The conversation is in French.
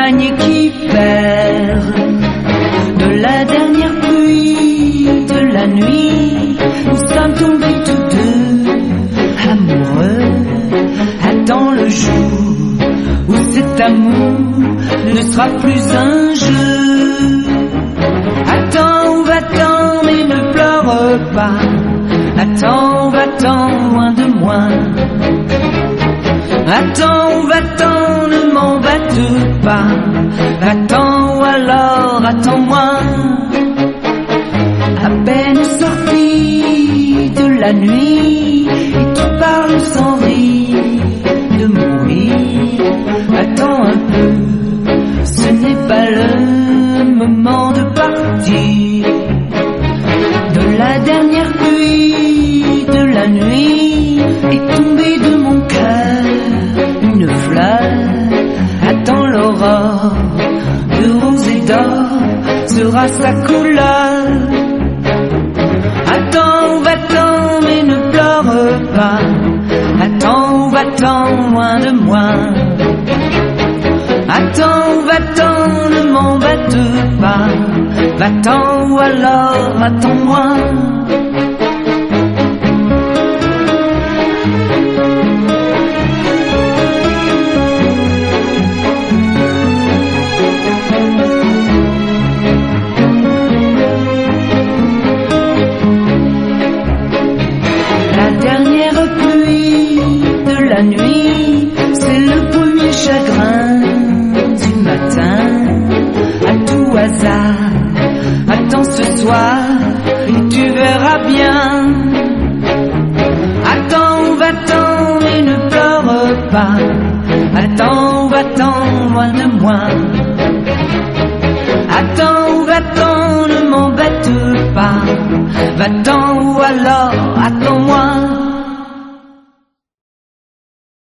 gagner, qui perd. De la dernière pluie de la nuit, nous sommes tombés tous deux, amoureux. Attends le jour où cet amour ne sera plus un jeu. Attends, va-t'en, mais ne pleure pas. Attends, va-t'en, loin de moi. Attends, va-t'en, ne m'embête pas. Attends, alors attends-moi. À peine sorti de la nuit, et tu parles sans rire de mourir. Attends un peu, ce n'est pas le moment de partir. De la dernière pluie de la nuit est tombée de mon cœur une fleur. Attends l'aurore de rose et d'or sera sa couleur. Attends, va-t'en, mais ne pleure pas. Attends, va-t'en, loin de moi. Attends, va-t'en, ne m'embête pas. Va-t'en, ou alors attends-moi. La dernière pluie de la nuit, c'est le premier chagrin du matin. À tout hasard, attends ce soir et tu verras bien. Attends, va-t'en, mais ne pleure pas. Attends, va-t'en, loin de moi. Attends, va-t'en, ne m'embête pas. Va-t'en, ou alors attends.